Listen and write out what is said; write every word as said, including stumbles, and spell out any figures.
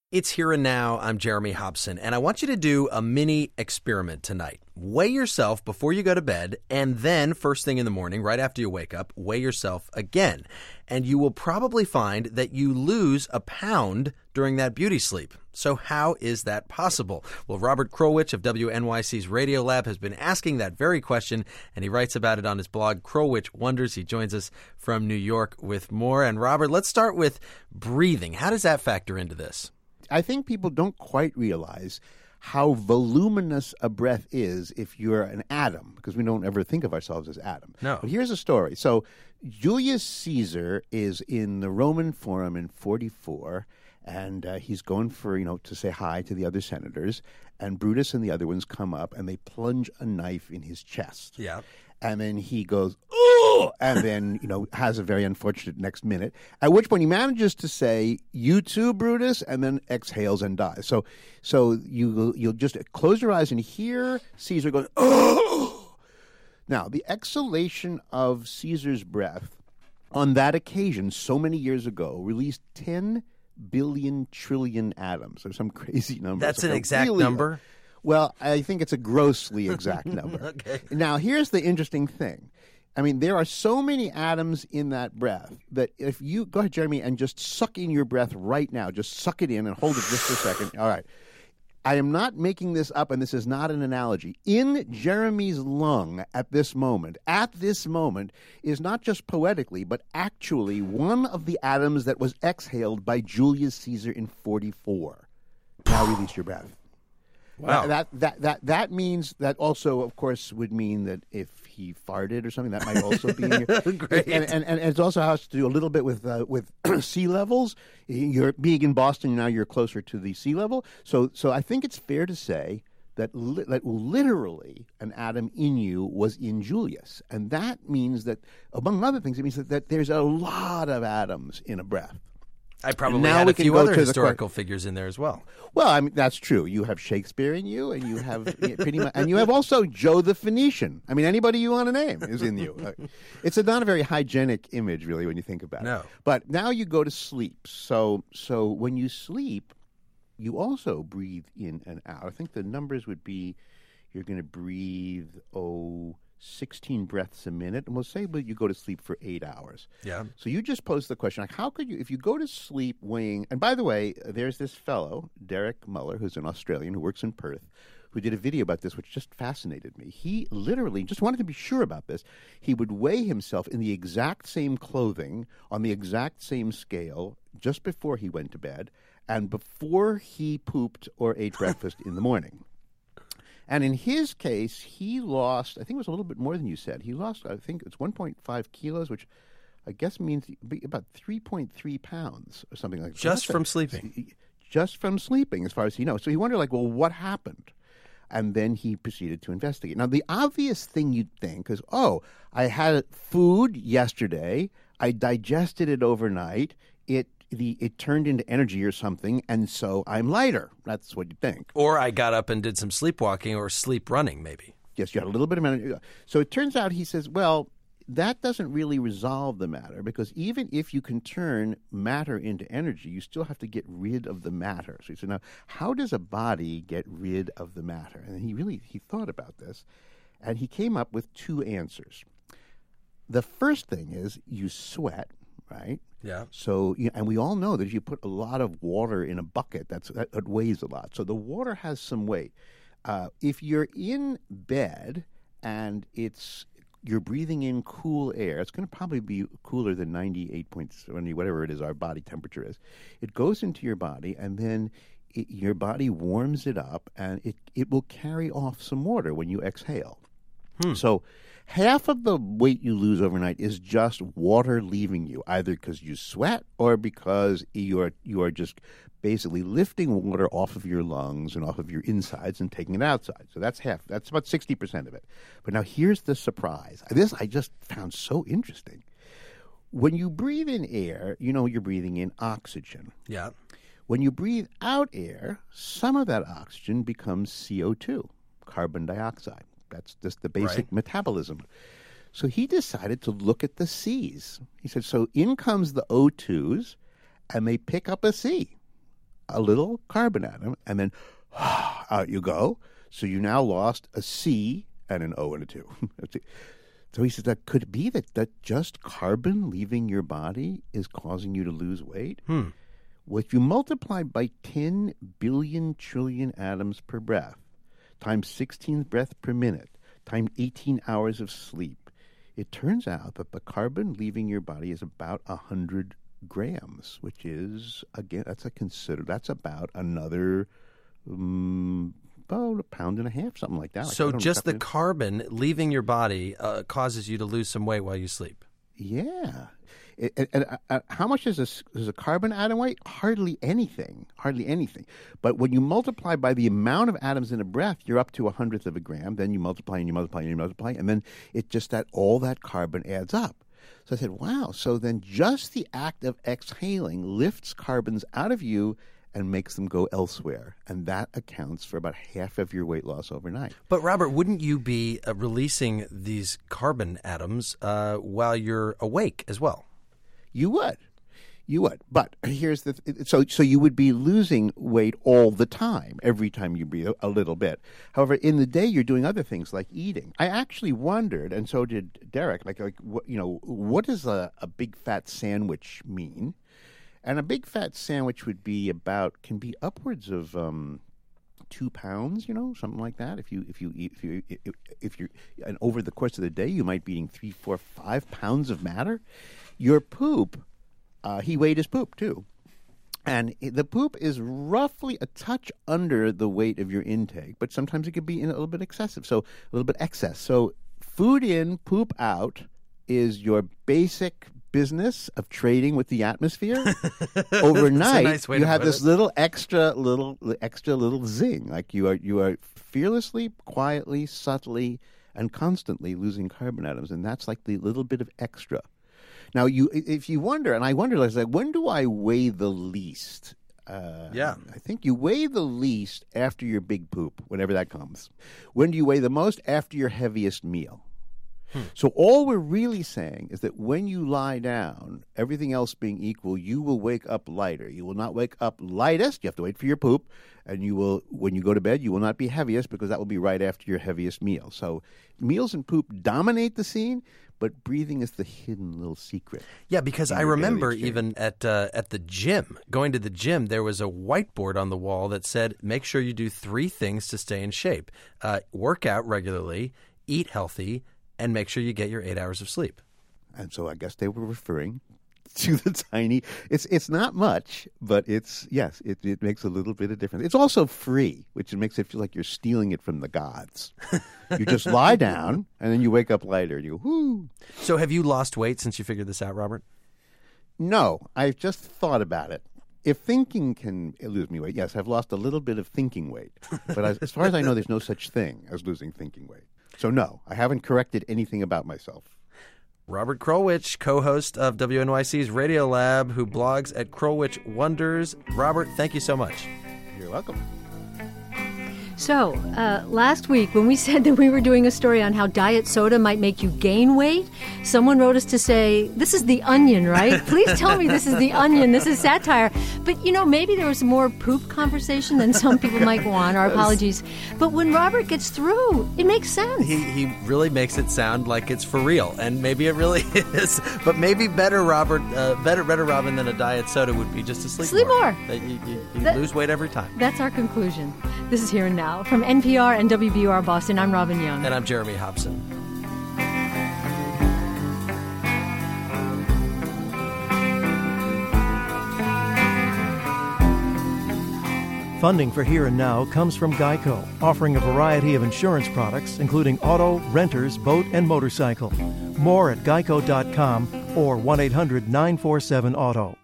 It's Here and Now. I'm Jeremy Hobson, and I want you to do a mini experiment tonight. Weigh yourself before you go to bed, and then first thing in the morning, right after you wake up, weigh yourself again. And you will probably find that you lose a pound during that beauty sleep. So how is that possible? Well, Robert Krulwich of W N Y C's Radio Lab has been asking that very question, and he writes about it on his blog, Krulwich Wonders. He joins us from New York with more. And Robert, let's start with breathing. How does that factor into this? I think people don't quite realize how voluminous a breath is if you're an atom, because we don't ever think of ourselves as atom. No. But here's a story. So Julius Caesar is in the Roman Forum in forty-four, and uh, he's going for, you know, to say hi to the other senators, and Brutus and the other ones come up, and they plunge a knife in his chest. Yeah. And then he goes, oh, and then, you know, has a very unfortunate next minute, at which point he manages to say, you too, Brutus, and then exhales and dies. So so you, you'll just close your eyes and hear Caesar going, oh. Now, the exhalation of Caesar's breath on that occasion, so many years ago, released ten billion trillion atoms, or some crazy number. That's so an exact really, number? Well, I think it's a grossly exact number. Okay. Now, here's the interesting thing. I mean, there are so many atoms in that breath that if you go ahead, Jeremy, and just suck in your breath right now, just suck it in and hold it just for a second. All right. I am not making this up, and this is not an analogy. In Jeremy's lung at this moment, at this moment, is not just poetically, but actually one of the atoms that was exhaled by Julius Caesar in forty-four. Now release your breath. Wow. That, that that that means that also, of course, would mean that if he farted or something, that might also be in your... Great. And, and, and it also has to do a little bit with uh, with sea levels. You're being in Boston now; you're closer to the sea level. So, so I think it's fair to say that li- that literally an atom in you was in Julius, and that means that, among other things, it means that, that there's a lot of atoms in a breath. I probably now had we a can few go other to the historical figures in there as well. Well, I mean, that's true. You have Shakespeare in you, and you have pretty much, and you have also Joe the Phoenician. I mean, anybody you want to name is in you. Uh, It's a, not a very hygienic image, really, when you think about No. it. But now you go to sleep. So, so when you sleep, you also breathe in and out. I think the numbers would be, you're going to breathe, oh, sixteen breaths a minute, and we'll say well, you go to sleep for eight hours. Yeah. So you just posed the question, like, how could you, if you go to sleep weighing, and by the way, there's this fellow, Derek Muller, who's an Australian who works in Perth, who did a video about this, which just fascinated me. He literally just wanted to be sure about this. He would weigh himself in the exact same clothing, on the exact same scale, just before he went to bed, and before he pooped or ate breakfast in the morning. And in his case, he lost, I think it was a little bit more than you said. He lost, I think it's one point five kilos, which I guess means about three point three pounds or something like that. Just So from that's a- sleeping? Just from sleeping, as far as he knows. So he wondered, like, well, what happened? And then he proceeded to investigate. Now, the obvious thing you'd think is, oh, I had food yesterday. I digested it overnight. It the it turned into energy or something, and so I'm lighter. That's what you think. Or I got up and did some sleepwalking or sleep running, maybe. Yes, you had a little bit of energy. So it turns out, he says, well, that doesn't really resolve the matter, because even if you can turn matter into energy, you still have to get rid of the matter. So he said, now, how does a body get rid of the matter? And he really he thought about this, and he came up with two answers. The first thing is you sweat, right? Yeah. So, you know, and we all know that if you put a lot of water in a bucket, that's that, that weighs a lot. So the water has some weight. Uh, if you're in bed and it's you're breathing in cool air, it's going to probably be cooler than ninety-eight point seven, whatever it is our body temperature is. It goes into your body, and then it, your body warms it up, and it, it will carry off some water when you exhale. Hmm. So half of the weight you lose overnight is just water leaving you, either because you sweat or because you are you are just basically lifting water off of your lungs and off of your insides and taking it outside. So that's half. That's about sixty percent of it. But now here's the surprise. This I just found so interesting. When you breathe in air, you know you're breathing in oxygen. Yeah. When you breathe out air, some of that oxygen becomes C O two, carbon dioxide. That's just the basic Right. metabolism. So he decided to look at the C's. He said, so in comes the O twos, and they pick up a C. a little carbon atom, and then out you go. So you now lost a C and an O and a two. So he says that could it be that, that just carbon leaving your body is causing you to lose weight? Hmm. Well, if you multiply by ten billion trillion atoms per breath, times sixteen breaths per minute, times eighteen hours of sleep, it turns out that the carbon leaving your body is about one hundred grams, which is, again, that's a consider, that's about another, um, about a pound and a half, something like that. So like, just the carbon leaving your body uh, causes you to lose some weight while you sleep. Yeah. And, and uh, how much is a, is a carbon atom weight? Hardly anything. Hardly anything. But when you multiply by the amount of atoms in a breath, you're up to a hundredth of a gram. Then you multiply and you multiply and you multiply, and then it just that all that carbon adds up. So I said, wow. So then just the act of exhaling lifts carbons out of you and makes them go elsewhere. And that accounts for about half of your weight loss overnight. But, Robert, wouldn't you be uh, releasing these carbon atoms uh, while you're awake as well? You would. You would. But here's the th- so so you would be losing weight all the time, every time you breathe a little bit. However, in the day you're doing other things like eating. I actually wondered, and so did Derek, like like what, you know, what does a, a big fat sandwich mean? And a big fat sandwich would be about can be upwards of um, two pounds, you know, something like that. If you if you eat if you if, if you're and over the course of the day you might be eating three, four, five pounds of matter. Your poop, uh, he weighed his poop too, and the poop is roughly a touch under the weight of your intake, but sometimes it could be a little bit excessive, so a little bit excess. So food in, poop out is your basic business of trading with the atmosphere. Overnight, nice way you to have put this it. little extra little extra little zing, like you are you are fearlessly, quietly, subtly, and constantly losing carbon atoms, and that's like the little bit of extra. Now, you, if you wonder, and I wonder, like, when do I weigh the least? Uh, Yeah. I think you weigh the least after your big poop, whenever that comes. When do you weigh the most? After your heaviest meal. Hmm. So all we're really saying is that when you lie down, everything else being equal, you will wake up lighter. You will not wake up lightest. You have to wait for your poop. And you will, when you go to bed, you will not be heaviest because that will be right after your heaviest meal. So meals and poop dominate the scene, but breathing is the hidden little secret. Yeah, because I remember even at uh, at the gym, going to the gym, there was a whiteboard on the wall that said, make sure you do three things to stay in shape. Uh, work out regularly, eat healthy, and make sure you get your eight hours of sleep. And so I guess they were referring to the tiny. It's it's not much, but it's, yes, it, it makes a little bit of difference. It's also free, which makes it feel like you're stealing it from the gods. You just lie down, and then you wake up lighter, and you go, whoo. So have you lost weight since you figured this out, Robert? No, I've just thought about it. If thinking can lose me weight, yes, I've lost a little bit of thinking weight. But as, as far as I know, there's no such thing as losing thinking weight. So no, I haven't corrected anything about myself. Robert Krulwich, co-host of W N Y C's Radio Lab, who blogs at Krulwich Wonders. Robert, thank you so much. You're welcome. So, uh, last week when we said that we were doing a story on how diet soda might make you gain weight, someone wrote us to say, this is The Onion, right? Please tell me this is The Onion. This is satire. But, you know, maybe there was more poop conversation than some people might want. Our apologies. But when Robert gets through, it makes sense. He he really makes it sound like it's for real, and maybe it really is. But maybe better, Robert, uh, better, better, Robin, than a diet soda would be just to sleep, Sleep more. more. You, you, you That- lose weight every time. That's our conclusion. This is Here and Now. From N P R and W B U R Boston, I'm Robin Young. And I'm Jeremy Hobson. Funding for Here and Now comes from Geico, offering a variety of insurance products, including auto, renters, boat, and motorcycle. More at geico dot com or one eight hundred nine four seven auto.